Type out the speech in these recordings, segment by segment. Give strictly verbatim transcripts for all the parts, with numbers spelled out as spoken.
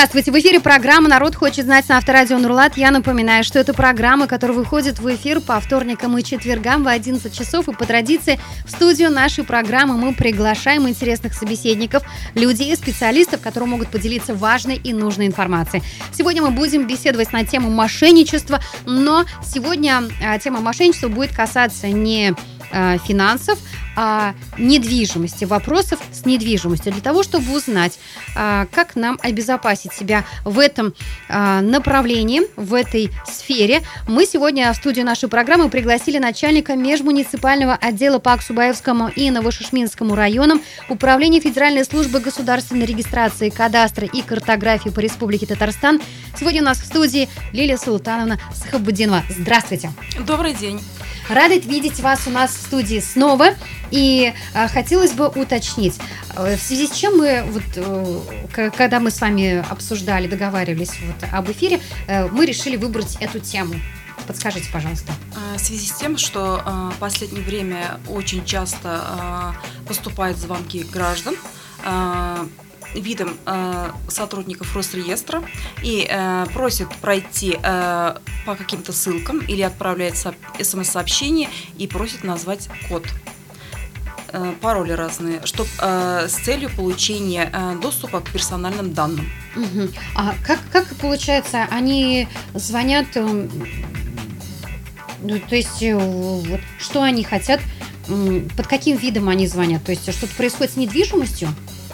Здравствуйте, в эфире программа «Народ хочет знать» на Авторадио Нурлат. Я напоминаю, что это программа, которая выходит в эфир по вторникам и четвергам в одиннадцать часов. И по традиции в студию нашей программы мы приглашаем интересных собеседников, людей, специалистов, которые могут поделиться важной и нужной информацией. Сегодня мы будем беседовать на тему мошенничества, но сегодня а, тема мошенничества будет касаться не а, финансов, а недвижимости, вопросов с недвижимостью, для того, чтобы узнать, а, как нам обезопасить себя в этом а, направлении, в этой сфере. Мы сегодня в студию нашей программы пригласили начальника межмуниципального отдела по Аксубаевскому и Новошишминскому районам Управления Федеральной службы государственной регистрации, кадастра и картографии по Республике Татарстан. Сегодня у нас в студии Лилия Султановна Сахабудинова. Здравствуйте. Добрый день. Рада видеть вас у нас в студии снова. И а, хотелось бы уточнить, в связи с чем мы, вот, э, когда мы с вами обсуждали, договаривались вот об эфире, э, мы решили выбрать эту тему. Подскажите, пожалуйста. В связи с тем, что э, в последнее время очень часто э, поступают звонки граждан, э, видом э, сотрудников Росреестра и э, просят пройти э, по каким-то ссылкам или отправляют смс-сообщение и просят назвать код, э, пароли разные, чтоб, э, с целью получения э, доступа к персональным данным. Угу. А как, как получается, они звонят, э, ну, то есть э, вот, что они хотят, э, под каким видом они звонят, то есть что-то происходит с недвижимостью?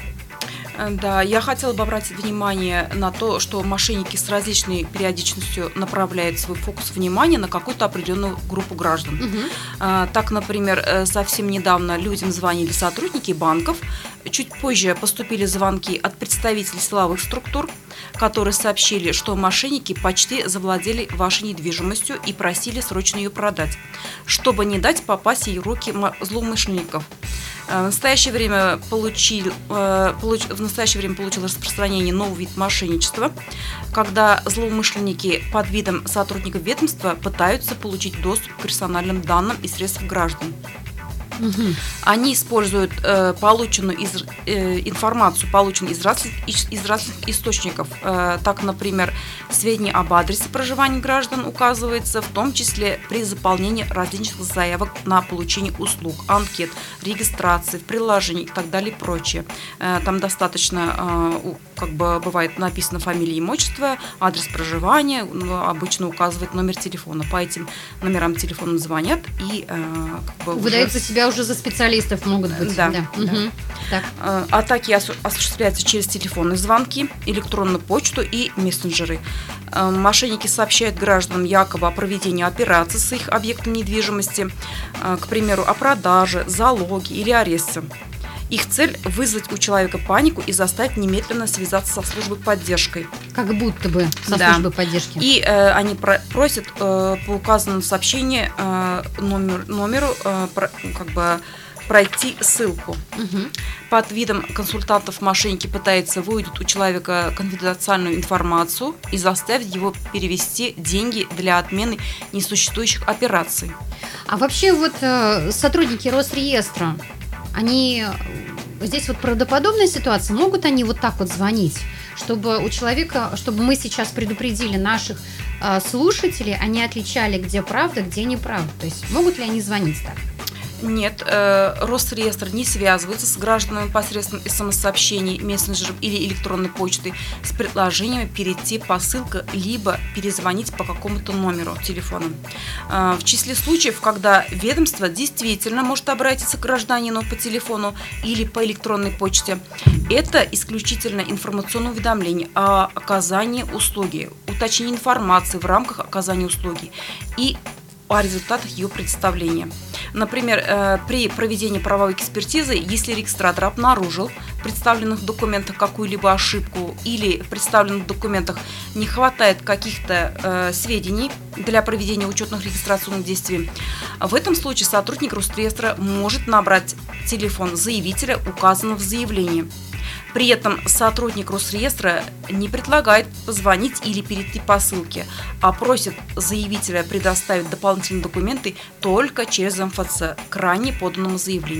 Да, я хотела бы обратить внимание на то, что мошенники с различной периодичностью направляют свой фокус внимания на какую-то определенную группу граждан. Угу. А, так, например, совсем недавно людям звонили сотрудники банков, чуть позже поступили звонки от представителей силовых структур, которые сообщили, что мошенники почти завладели вашей недвижимостью и просили срочно ее продать, чтобы не дать попасть ей в руки злоумышленников. В настоящее время получил, получ, в настоящее время получил распространение новый вид мошенничества, когда злоумышленники под видом сотрудников ведомства пытаются получить доступ к персональным данным и средствам граждан. Угу. Они используют э, полученную из, э, информацию, полученную из разных, из, из разных источников. Э, так, например, сведения об адресе проживания граждан указываются, в том числе при заполнении различных заявок на получение услуг, анкет, регистрации, в приложении и так далее и прочее. Э, там достаточно, э, как бы бывает написано фамилия, имя, отчество, адрес проживания, ну, обычно указывает номер телефона. По этим номерам телефона звонят и э, как бы выдают за себя уже за специалистов могут быть. Да. да. да. Угу. Так. Атаки осуществляются через телефонные звонки, электронную почту и мессенджеры. Мошенники сообщают гражданам якобы о проведении операций с их объектом недвижимости, к примеру, о продаже, залоге или аресте. Их цель – вызвать у человека панику и заставить немедленно связаться со службой поддержки. Как будто бы со да. службой поддержки. И э, они про- просят э, по указанному сообщению э, номер, номеру э, про, как бы пройти ссылку. Угу. Под видом консультантов мошенники пытаются выудить у человека конфиденциальную информацию и заставить его перевести деньги для отмены несуществующих операций. А вообще вот э, сотрудники Росреестра, они здесь вот правдоподобная ситуация, могут они вот так вот звонить, чтобы у человека, чтобы мы сейчас предупредили наших э, слушателей, они отличали, где правда, где неправда, то есть могут ли они звонить так? Нет, э, Росреестр не связывается с гражданами посредством смс-сообщений, мессенджеров или электронной почты с предложением перейти по ссылке, либо перезвонить по какому-то номеру телефона. Э, в числе случаев, когда ведомство действительно может обратиться к гражданину по телефону или по электронной почте, это исключительно информационное уведомление о оказании услуги, уточнение информации в рамках оказания услуги и о результатах ее представления. Например, при проведении правовой экспертизы, если регистратор обнаружил в представленных документах какую-либо ошибку или в представленных документах не хватает каких-то э, сведений для проведения учетных регистрационных действий, в этом случае сотрудник Росреестра может набрать телефон заявителя, указанного в заявлении. При этом сотрудник Росреестра не предлагает позвонить или перейти по ссылке, а просит заявителя предоставить дополнительные документы только через эм эф цэ к ранее поданному заявлению.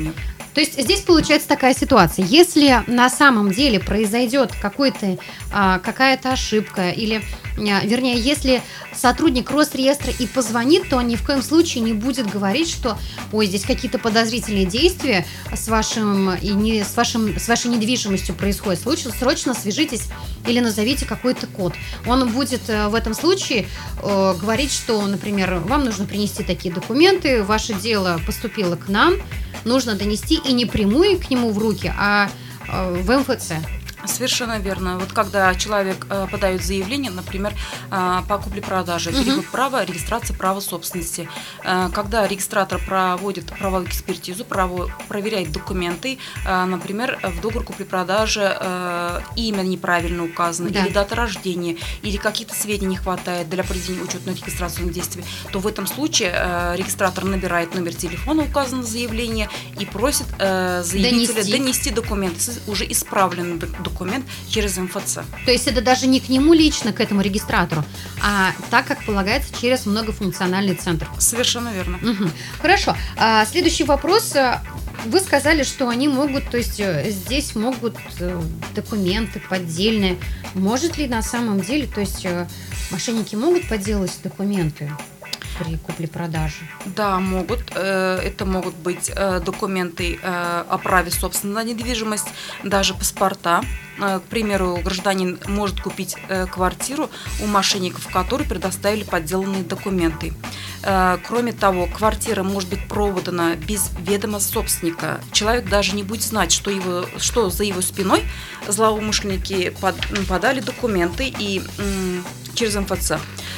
То есть здесь получается такая ситуация. Если на самом деле произойдет какой-то, а, какая-то ошибка, или, а, вернее, если сотрудник Росреестра и позвонит, то он ни в коем случае не будет говорить, что ой, здесь какие-то подозрительные действия с, вашим, и не, с, вашим, с вашей недвижимостью происходят. Срочно, срочно свяжитесь или назовите какой-то код. Он будет в этом случае э, говорить, что, например, вам нужно принести такие документы, ваше дело поступило к нам, нужно донести и не прямую к нему в руки, а э, в эм эф цэ. Совершенно верно. Вот когда человек э, подает заявление, например, э, по купле-продаже, переход uh-huh. права, регистрация права собственности. Э, когда регистратор проводит правовую экспертизу, право, проверяет документы, э, например, в договор купле-продажи э, имя неправильно указано, да. или дата рождения, или какие-то сведения не хватает для проведения учетно-регистрационных действий, то в этом случае э, регистратор набирает номер телефона, указанного заявления, и просит э, заявителя донести. донести документы, уже исправленный документ. документ через эм эф цэ. То есть это даже не к нему лично, к этому регистратору, а так, как полагается, через многофункциональный центр. Совершенно верно. Угу. Хорошо. А, следующий вопрос. Вы сказали, что они могут, то есть здесь могут документы поддельные. Может ли на самом деле, то есть мошенники могут подделать документы при купле-продаже? Да, могут. Это могут быть документы о праве собственности на недвижимость, даже паспорта. К примеру, гражданин может купить квартиру у мошенников, которые предоставили подделанные документы. Кроме того, квартира может быть продана без ведома собственника. Человек даже не будет знать, что, его, что за его спиной злоумышленники подали документы и через эм эф цэ.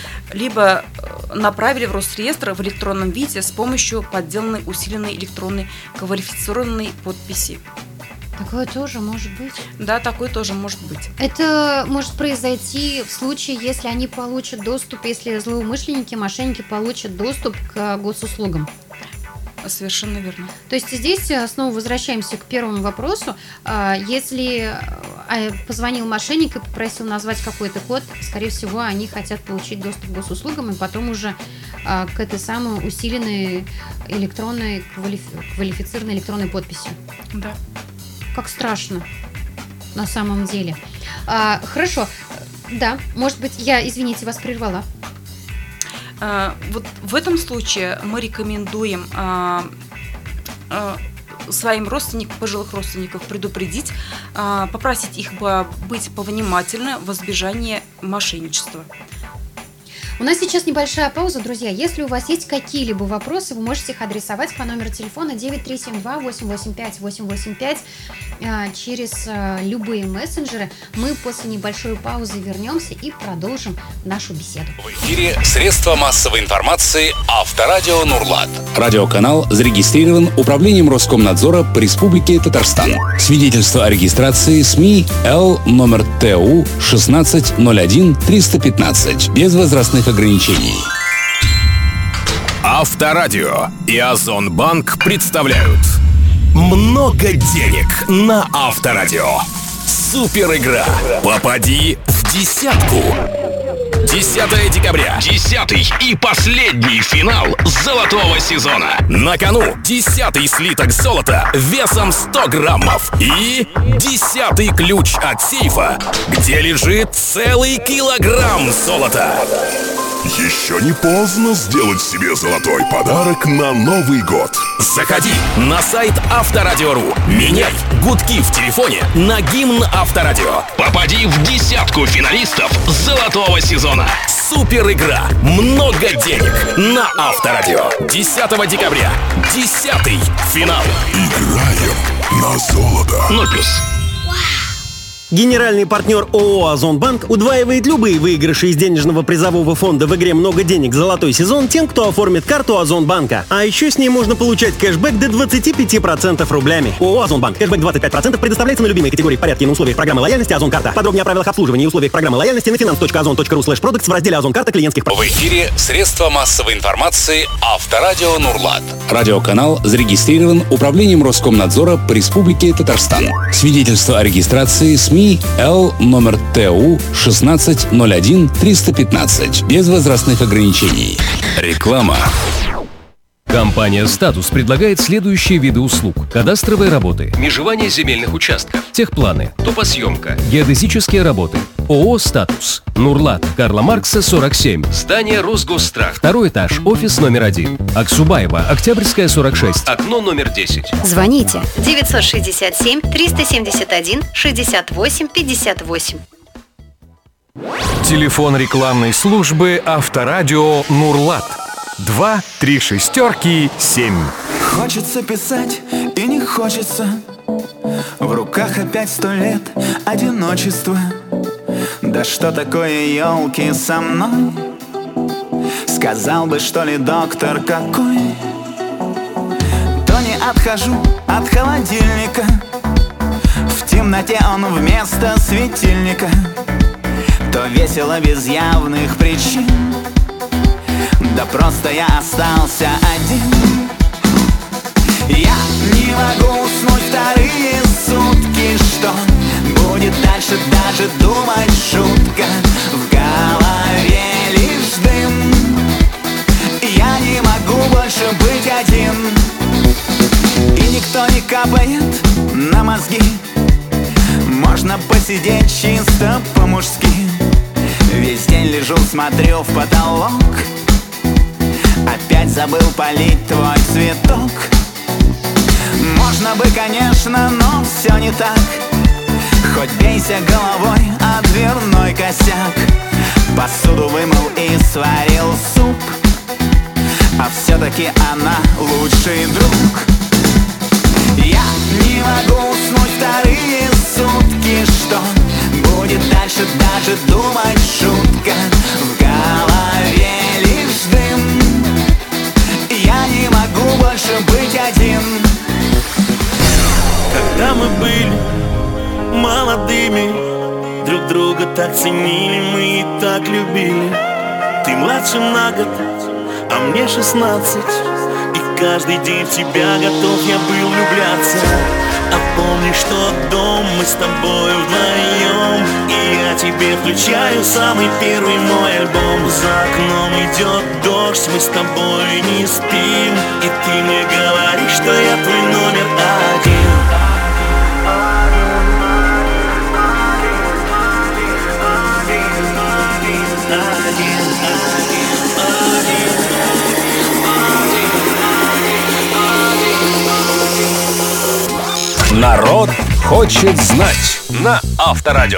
Либо направили в Росреестр в электронном виде с помощью подделанной усиленной электронной квалифицированной подписи. Такое тоже может быть? Да, такое тоже может быть. Это может произойти в случае, если они получат доступ, если злоумышленники, мошенники получат доступ к госуслугам. Совершенно верно. То есть здесь снова возвращаемся к первому вопросу. Если позвонил мошенник и попросил назвать какой-то код, скорее всего, они хотят получить доступ к госуслугам и потом уже к этой самой усиленной электронной, квалифицированной электронной подписи. Да. Как страшно на самом деле. Хорошо. Да, может быть, я, извините, вас прервала. Вот в этом случае мы рекомендуем а, а, своим родственникам, пожилых родственников предупредить, а, попросить их быть повнимательны в избежании мошенничества. У нас сейчас небольшая пауза, друзья. Если у вас есть какие-либо вопросы, вы можете их адресовать по номеру телефона девять три семь два восемь восемь пять восемь восемь пять через любые мессенджеры. Мы после небольшой паузы вернемся и продолжим нашу беседу. В эфире средства массовой информации Авторадио Нурлат. Радиоканал зарегистрирован Управлением Роскомнадзора по Республике Татарстан. Свидетельство о регистрации СМИ Л номер Т У шестнадцать ноль один триста пятнадцать. Без возрастных ограничений. Авторадио и Озонбанк представляют много денег на Авторадио. Супер игра. Попади в десятку. десятое декабря. Десятый и последний финал золотого сезона. На кону десятый слиток золота весом сто граммов. И десятый ключ от сейфа, где лежит целый килограмм золота. Еще не поздно сделать себе золотой подарок на Новый год. Заходи на сайт Авторадио.ру. Меняй гудки в телефоне на гимн Авторадио. Попади в десятку финалистов золотого сезона. Супер игра. Много денег на Авторадио. десятого декабря. Десятый финал. Играем на золото. ноль плюс. Генеральный партнер ООО «Озонбанк» удваивает любые выигрыши из денежного призового фонда в игре «Много денег. Золотой сезон» тем, кто оформит карту Озонбанка. А еще с ней можно получать кэшбэк до двадцати пяти процентов рублями. ООО «Озонбанк». Кэшбэк двадцать пять процентов предоставляется на любимые категории в порядке и на условиях программы лояльности «Озонкарта». Подробнее о правилах обслуживания и условиях программы лояльности на finance точка озон точка ру слэш продактс в разделе «Озонкарта» клиентских прав. В эфире средства массовой информации Авторадио Нурлат. Радиоканал зарегистрирован Управлением Роскомнадзора по Республике Татарстан. Свидетельство о регистрации СМИ Л номер Т У шестнадцать ноль один триста пятнадцать. Без возрастных ограничений. Реклама. Компания «Статус» предлагает следующие виды услуг: кадастровые работы, межевание земельных участков, техпланы, топосъемка, геодезические работы. ООО «Статус». Нурлат, Карла Маркса, сорок семь. Здание Росгосстрах. Второй этаж, офис номер один. Аксубаева, Октябрьская, сорок шесть. Окно номер десять. Звоните девятьсот шестьдесят семь триста семьдесят один шестьдесят восемь пятьдесят восемь. Телефон рекламной службы Авторадио Нурлат. Два, три шестерки, семь. Хочется писать и не хочется. В руках опять сто лет одиночества. Да что такое, елки, со мной? Сказал бы, что ли, доктор какой? То не отхожу от холодильника. В темноте он вместо светильника. То весело без явных причин. Да просто я остался один. Я не могу уснуть вторые сутки. Что будет дальше, даже думать шутка. В голове лишь дым. Я не могу больше быть один. И никто не капает на мозги. Можно посидеть чисто по-мужски. Весь день лежу, смотрю в потолок. Опять забыл полить твой цветок. Можно бы, конечно, но все не так. Хоть бейся головой о дверной косяк. Посуду вымыл и сварил суп. А все-таки она лучший друг. Я не могу уснуть вторые сутки. Что будет дальше, даже думать шутка. В голове лишь дым. Я не могу больше быть один. Когда мы были молодыми, друг друга так ценили, мы и так любили. Ты младше на год, а мне шестнадцать. И каждый день в тебя готов я был влюбляться. А помни, что дом мы с тобой вдвоем. И я тебе включаю самый первый мой альбом. За окном идет дождь, мы с тобой не спим. И ты мне говоришь, что я твой номер один. Народ хочет знать на Авторадио.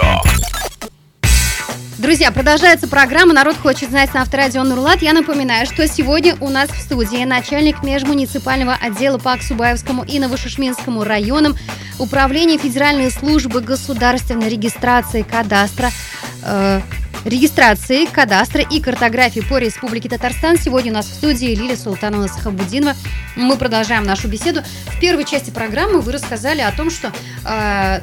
Друзья, продолжается программа «Народ хочет знать» на Авторадио Нурлат. Я напоминаю, что сегодня у нас в студии начальник межмуниципального отдела по Аксубаевскому и Новошишминскому районам Управления Федеральной службы государственной регистрации кадастра, э, регистрации кадастра и картографии по Республике Татарстан. Сегодня у нас в студии Лилия Султановна Сахабудинова. Мы продолжаем нашу беседу. В первой части программы вы рассказали о том, что э,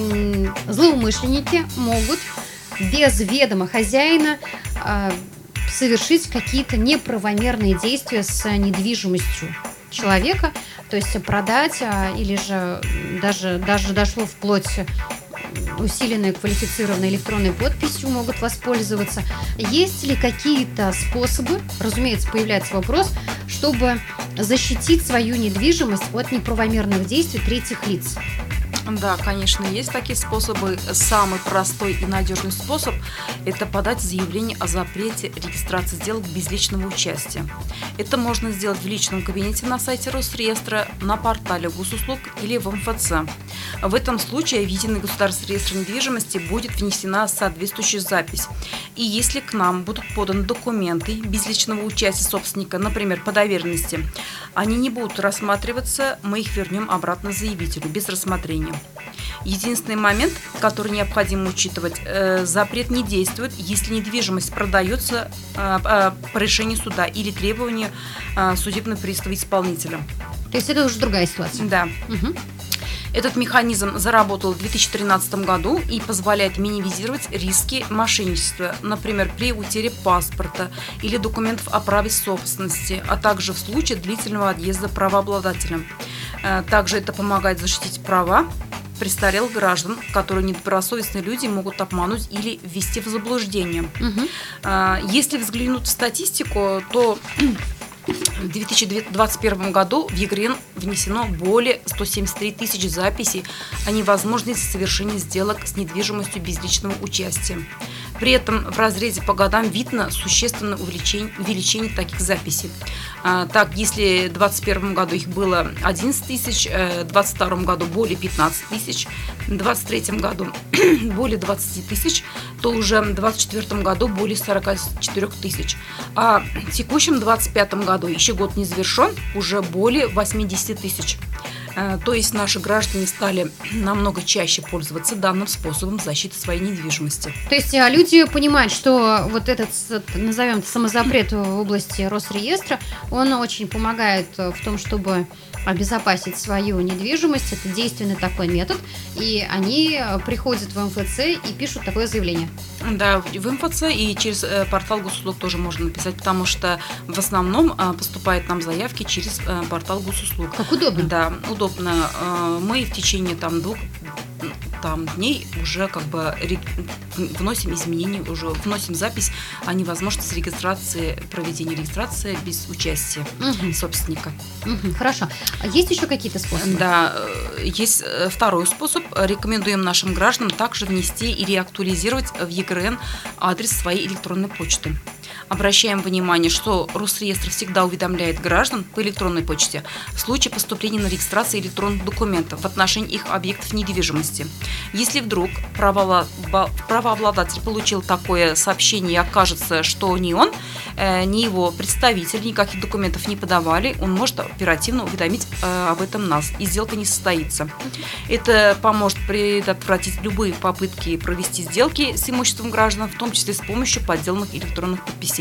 злоумышленники могут без ведома хозяина э, совершить какие-то неправомерные действия с недвижимостью человека, то есть продать, э, или же даже, даже дошло вплоть усиленной квалифицированной электронной подписью могут воспользоваться. Есть ли какие-то способы, разумеется, появляется вопрос, чтобы защитить свою недвижимость от неправомерных действий третьих лиц? Да, конечно, есть такие способы. Самый простой и надежный способ – это подать заявление о запрете регистрации сделок без личного участия. Это можно сделать в личном кабинете на сайте Росреестра, на портале госуслуг или в эм эф цэ. В этом случае в Единый государственный реестр недвижимости будет внесена соответствующая запись. И если к нам будут поданы документы без личного участия собственника, например, по доверенности, они не будут рассматриваться, мы их вернем обратно заявителю без рассмотрения. Единственный момент, который необходимо учитывать, э, запрет не действует, если недвижимость продается э, э, по решению суда или требованию э, судебного пристава исполнителя. То есть это уже другая ситуация? Да. Угу. Этот механизм заработал в две тысячи тринадцатом году и позволяет минимизировать риски мошенничества, например, при утере паспорта или документов о праве собственности, а также в случае длительного отъезда правообладателя. Также это помогает защитить права престарелых граждан, которые недобросовестные люди могут обмануть или ввести в заблуждение. Угу. Если взглянуть в статистику, то В две тысячи двадцать первом году в ЕГРН внесено более ста семидесяти трёх тысяч записей о невозможности совершения сделок с недвижимостью без личного участия. При этом в разрезе по годам видно существенное увеличение, увеличение таких записей. А, так, если в двадцать первом году их было одиннадцать тысяч, в двадцать втором году более пятнадцати тысяч, в двадцать третьем году более двадцати тысяч, то уже в двадцать четвёртом году более сорока четырёх тысяч. А в текущем двадцать пятом году, еще год не завершен, уже более восьмидесяти тысяч. То есть наши граждане стали намного чаще пользоваться данным способом защиты своей недвижимости. То есть люди понимают, что вот этот, назовем это, самозапрет в области Росреестра, он очень помогает в том, чтобы обезопасить свою недвижимость. Это действенный такой метод. И они приходят в эм эф цэ и пишут такое заявление. Да, в эм эф цэ и через портал госуслуг тоже можно написать, потому что в основном поступают нам заявки через портал госуслуг. Как удобно. Да, удобно. Мы в течение там двух там дней уже как бы вносим изменения, уже вносим запись о невозможности регистрации, проведения регистрации без участия угу. собственника. Угу, хорошо. А есть еще какие-то способы? Да, есть второй способ. Рекомендуем нашим гражданам также внести и реактуализировать в ЕГРН адрес своей электронной почты. Обращаем внимание, что Росреестр всегда уведомляет граждан по электронной почте в случае поступления на регистрацию электронных документов в отношении их объектов недвижимости. Если вдруг правообладатель получил такое сообщение и окажется, что ни он, ни его представитель никаких документов не подавали, он может оперативно уведомить об этом нас, и сделка не состоится. Это поможет предотвратить любые попытки провести сделки с имуществом граждан, в том числе с помощью подделанных электронных подписей.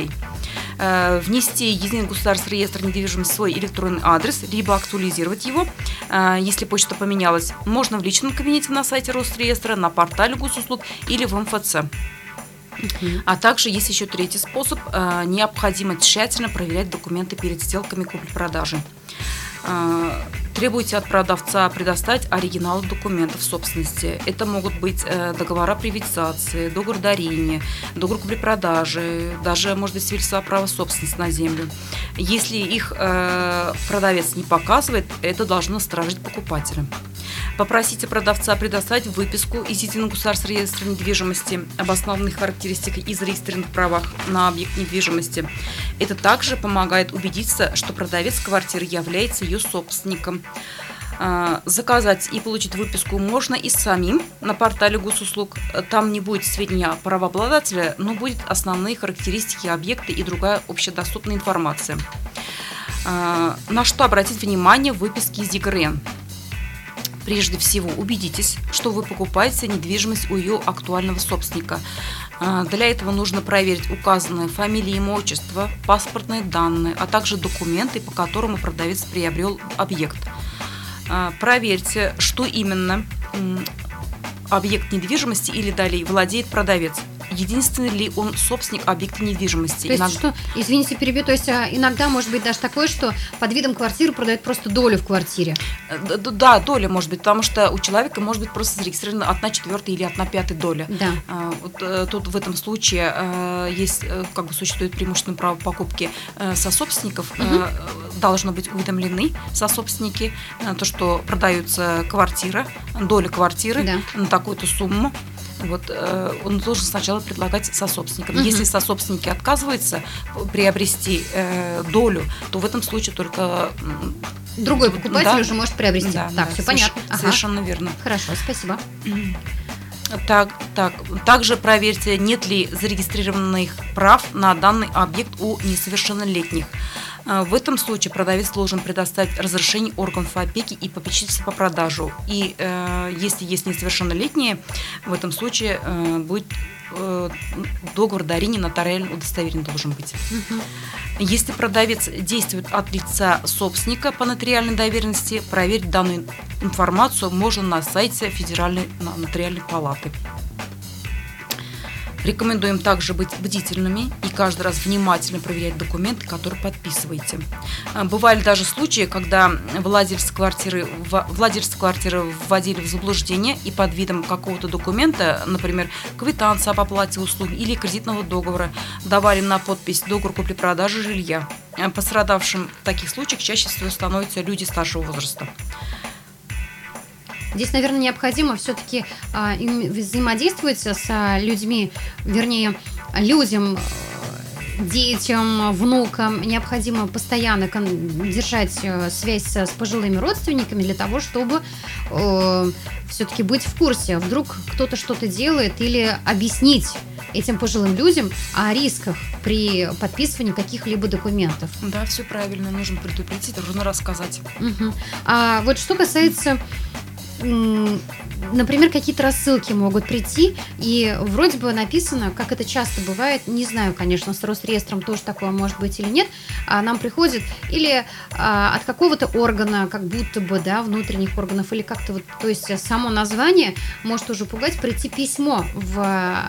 Внести единый государственный реестр недвижимости в свой электронный адрес, либо актуализировать его, если почта поменялась, можно в личном кабинете на сайте Росреестра, на портале госуслуг или в эм эф цэ. Uh-huh. А также есть еще третий способ. Необходимо тщательно проверять документы перед сделками купли-продажи. Требуйте от продавца предоставить оригиналы документов собственности. Это могут быть договора приватизации, договор дарения, договор купли-продажи, даже, может быть, свидетельство о праве собственности на землю. Если их продавец не показывает, это должно насторожить покупателя. Попросите продавца предоставить выписку из единого государственного реестра недвижимости об основных характеристиках и зарегистрированных правах на объект недвижимости. Это также помогает убедиться, что продавец квартиры является ее собственником. Заказать и получить выписку можно и самим на портале госуслуг. Там не будет сведения о правообладателя, но будут основные характеристики объекта и другая общедоступная информация. На что обратить внимание в выписке из ЕГРН? Прежде всего, убедитесь, что вы покупаете недвижимость у ее актуального собственника. Для этого нужно проверить указанные фамилии, имя, отчество, паспортные данные, а также документы, по которым продавец приобрел объект. Проверьте, что именно объект недвижимости или далее владеет продавец. Единственный ли он собственник объекта недвижимости? То есть, иногда... что, извините, перебью, то есть иногда может быть даже такое, что под видом квартиры продают просто долю в квартире? Да, доля может быть, потому что у человека может быть просто зарегистрирована одна четвертая или одна пятая доля. Да. Вот тут в этом случае есть, как бы существует преимущественное право покупки сособственников. Угу. Должны быть уведомлены сособственники, то, что продается квартира, доля квартиры, да, на такую-то сумму. Вот, э, он должен сначала предлагать сособственникам. Uh-huh. Если сособственники отказываются приобрести э, долю, то в этом случае только другой покупатель, да, уже может приобрести. Да, так, да, все соверш- понятно. Ага. Совершенно верно. Хорошо, спасибо. Так, так, также проверьте, нет ли зарегистрированных прав на данный объект у несовершеннолетних. В этом случае продавец должен предоставить разрешение органов опеки и попечительства по продажу. И э, если есть несовершеннолетние, в этом случае э, будет э, договор дарения нотариально удостоверен должен быть. Угу. Если продавец действует от лица собственника по нотариальной доверенности, проверить данную информацию можно на сайте Федеральной нотариальной палаты. Рекомендуем также быть бдительными и каждый раз внимательно проверять документы, которые подписываете. Бывали даже случаи, когда владельцы квартиры, владельцы квартиры вводили в заблуждение и под видом какого-то документа, например, квитанции об оплате услуг или кредитного договора, давали на подпись договор купли-продажи жилья. пострадавшим в таких случаях чаще всего становятся люди старшего возраста. Здесь, наверное, необходимо все-таки а, взаимодействовать с а, людьми, вернее, людям, детям, внукам. Необходимо постоянно держать связь с пожилыми родственниками для того, чтобы э, все-таки быть в курсе. Вдруг кто-то что-то делает, или объяснить этим пожилым людям о рисках при подписывании каких-либо документов. Да, все правильно. Нужно предупредить, нужно рассказать. Угу. А вот что касается... Например, какие-то рассылки могут прийти, и вроде бы написано, как это часто бывает, не знаю, конечно, с Росреестром тоже такое может быть или нет, а нам приходит или а, от какого-то органа, как будто бы, да, внутренних органов, или как-то вот, то есть само название может уже пугать, прийти письмо в,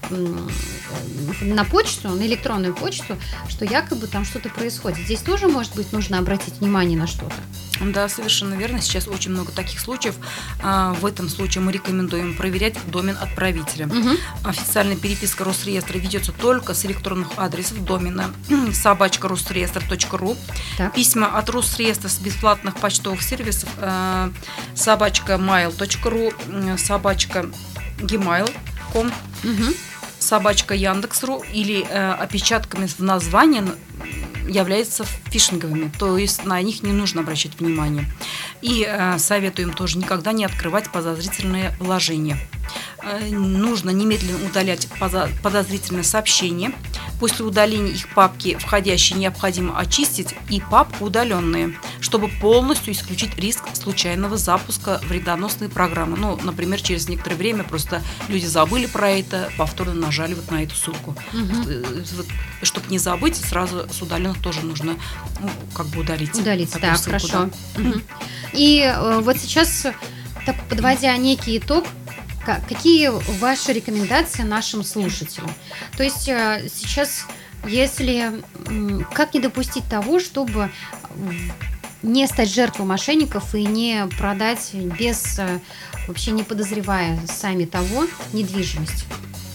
на почту, на электронную почту, что якобы там что-то происходит. Здесь тоже, может быть, нужно обратить внимание на что-то. Да, совершенно верно. Сейчас очень много таких случаев. В этом случае мы рекомендуем проверять домен отправителя. Угу. Официальная переписка Росреестра ведется только с электронных адресов домена собачка росреестр точка ру. Письма от Росреестра с бесплатных почтовых сервисов собачка mail точка ру, собачка gmail точка ком, угу. собачка Яндекс.ру или э, опечатками в названии являются фишинговыми, то есть на них не нужно обращать внимание. И э, советуем тоже никогда не открывать подозрительные вложения. Э, нужно немедленно удалять подозрительные сообщения. После удаления их папки входящие необходимо очистить и папку удаленные, чтобы полностью исключить риск случайного запуска вредоносной программы. Ну, например, через некоторое время просто люди забыли про это, повторно нажали вот на эту ссылку. Угу. Вот, чтобы не забыть, сразу с удаленных тоже нужно, ну, как бы удалить. Удалить, да, ссылку, хорошо. Да. Угу. И э, вот сейчас, так, подводя некий итог, какие ваши рекомендации нашим слушателям? То есть сейчас, если как не допустить того, чтобы не стать жертвой мошенников и не продать без, вообще не подозревая сами того, недвижимость?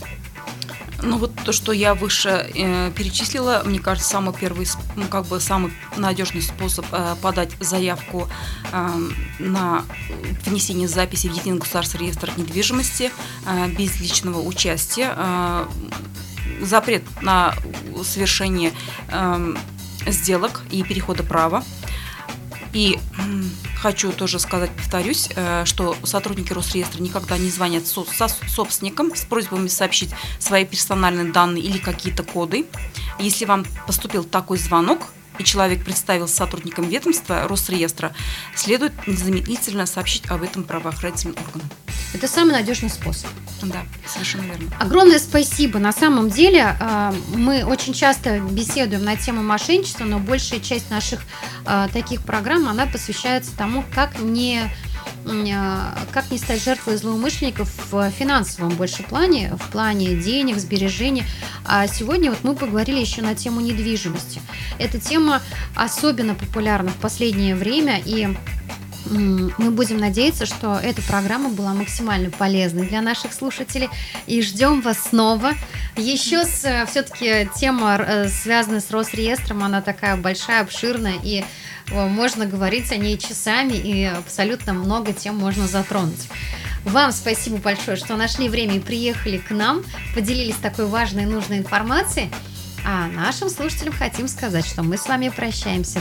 Ну вот то, что я выше э, перечислила, мне кажется, самый первый, ну, как бы самый надежный способ э, подать заявку э, на внесение записи в Единый государственный реестр недвижимости э, без личного участия, э, запрет на совершение э, сделок и перехода права. И хочу тоже сказать, повторюсь, что сотрудники Росреестра никогда не звонят собственникам с просьбами сообщить свои персональные данные или какие-то коды. Если вам поступил такой звонок, и человек представился сотрудником ведомства Росреестра, следует незамедлительно сообщить об этом правоохранительным органам. Это самый надежный способ. Да, совершенно верно. Огромное спасибо. На самом деле мы очень часто беседуем на тему мошенничества, но большая часть наших таких программ, она посвящается тому, как не, как не стать жертвой злоумышленников в финансовом больше плане, в плане денег, сбережений. А сегодня вот мы поговорили еще на тему недвижимости. Эта тема особенно популярна в последнее время, и мы будем надеяться, что эта программа была максимально полезной для наших слушателей. И ждем вас снова. Еще с, все-таки тема, связанная с Росреестром, она такая большая, обширная, и можно говорить о ней часами, и абсолютно много тем можно затронуть. Вам спасибо большое, что нашли время и приехали к нам, поделились такой важной и нужной информацией. А нашим слушателям хотим сказать, что мы с вами прощаемся